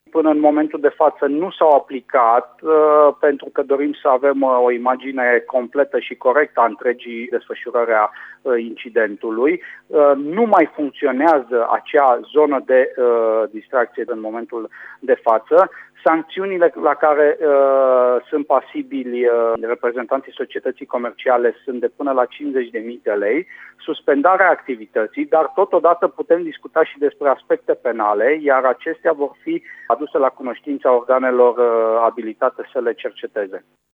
până în momentul de față nu s-au aplicat pentru că dorim să avem o imagine completă și corectă a întregii desfășurări a incidentului. Nu mai funcționează acea zonă de distracție în momentul de față. Sancțiunile la care sunt pasibili reprezentanții societății comerciale sunt de până la 50.000 de lei, suspendarea activității, dar totodată putem discuta și despre aspecte penale, iar acestea vor fi aduse la cunoștința organelor abilitate să le cerceteze.